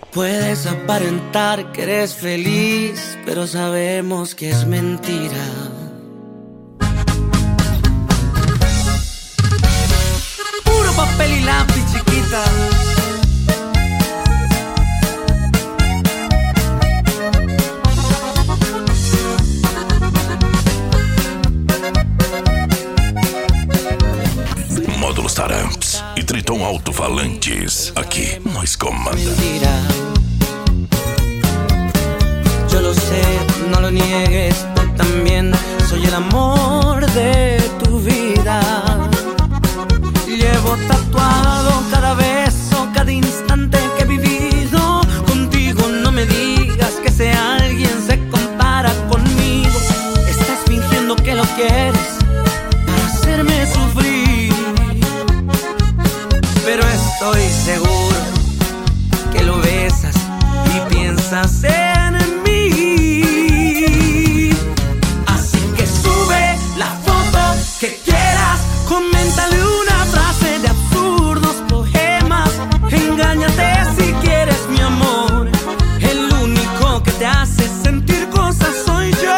Puedes aparentar que eres feliz, pero sabemos que es mentira. Puro papel y lápiz, chiquita. Módulos Taramps e Triton Alto-Falantes. Aqui nós comanda. Mentira. Yo lo sé, no lo niegues, tú también. Soy el amor de tu vida. Llevo tatuado cada beso, cada instante que he vivido. Contigo no me digas que ese alguien se compara conmigo. Estás fingiendo que lo quieres para hacerme sufrir. Pero estoy seguro que lo besas y piensas en mí. Así que sube la foto que quieras, coméntale una frase de absurdos poemas. Engáñate si quieres, mi amor. El único que te hace sentir cosas soy yo.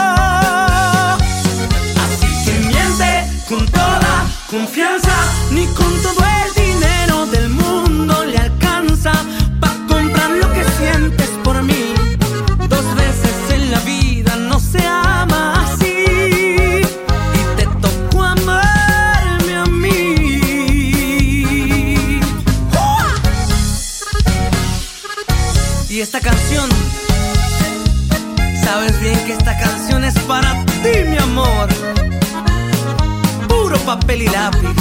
Así que miente con toda confianza, ni con todo el dinero del mundo le alcanza pa' comprar lo que sientes por mí. Dos veces en la vida no se ama así, y te tocó amarme a mí. Y esta canción, sabes bien que esta canción es para ti, mi amor. Puro papel y lápiz.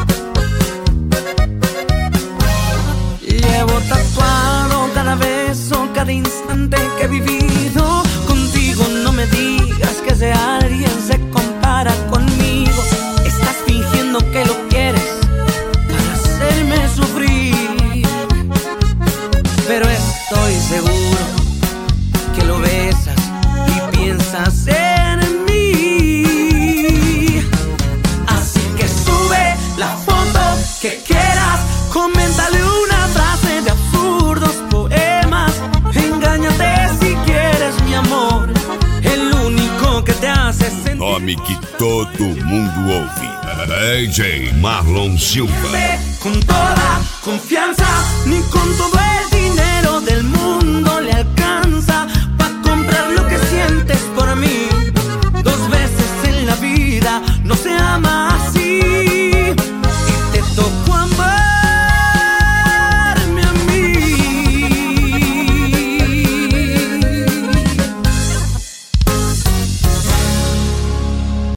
Llevo tatuado cada beso, cada instante que he vivido. Contigo no me digas que ese alguien se compara conmigo. Estás fingiendo que lo quieres para hacerme sufrir. Pero estoy seguro que lo besas y piensas en mí. Así que sube la foto que quieras, coméntale una frase de absurdos poemas. Engáñate si quieres, mi amor. El único que te hace sentir. Nome que todo mundo ouve. DJ Marlon Silva. Con toda confianza, ni con todo